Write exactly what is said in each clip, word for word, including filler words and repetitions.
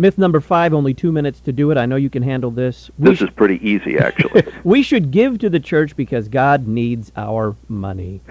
Myth number five, only two minutes to do it. I know you can handle this. We This is pretty easy, actually. we should give to the church because God needs our money.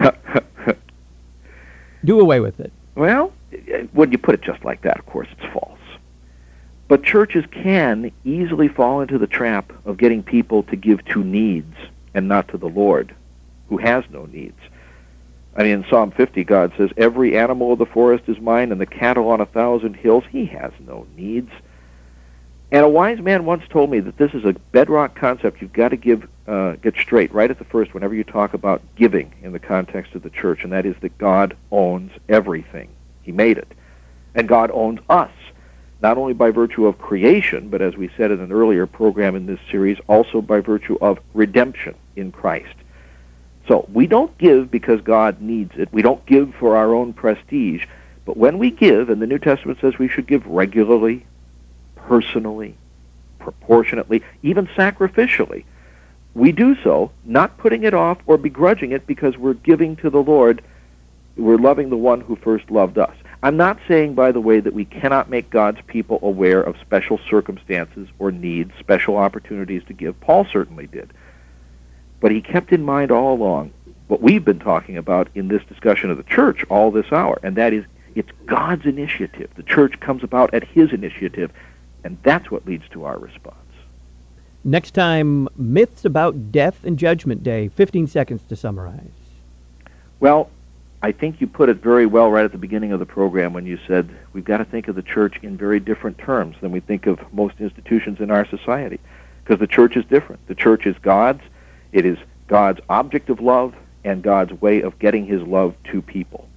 Do away with it. Well, when you put it just like that, of course, it's false. But churches can easily fall into the trap of getting people to give to needs and not to the Lord, who has no needs. I mean, in Psalm fifty, God says, every animal of the forest is mine, and the cattle on a thousand hills. He has no needs. And a wise man once told me that this is a bedrock concept you've got to give, uh, get straight right at the first whenever you talk about giving in the context of the church, and that is that God owns everything. He made it. And God owns us, not only by virtue of creation, but as we said in an earlier program in this series, also by virtue of redemption in Christ. So we don't give because God needs it. We don't give for our own prestige. But when we give, and the New Testament says we should give regularly, personally, proportionately, even sacrificially, we do so not putting it off or begrudging it because we're giving to the Lord. We're loving the one who first loved us. I'm not saying, by the way, that we cannot make God's people aware of special circumstances or needs, special opportunities to give. Paul certainly did. But he kept in mind all along what we've been talking about in this discussion of the church all this hour, and that is it's God's initiative. The church comes about at his initiative, and that's what leads to our response. Next time, myths about death and Judgment Day. fifteen seconds to summarize. Well, I think you put it very well right at the beginning of the program when you said we've got to think of the church in very different terms than we think of most institutions in our society, because the church is different. The church is God's. It is God's object of love and God's way of getting his love to people.